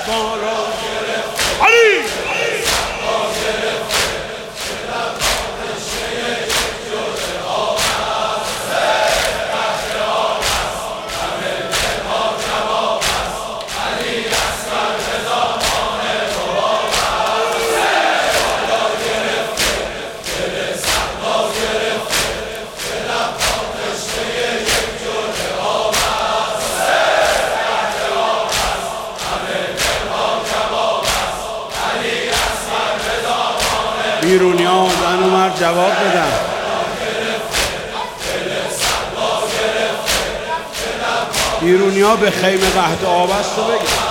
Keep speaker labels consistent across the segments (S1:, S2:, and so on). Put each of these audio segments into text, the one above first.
S1: ما را علی بیرونیا زن و مرد جواب بدن. بیرونیا به خیمه قحط آب است و بگن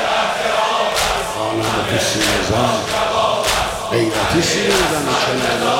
S1: غیرتی سینه زن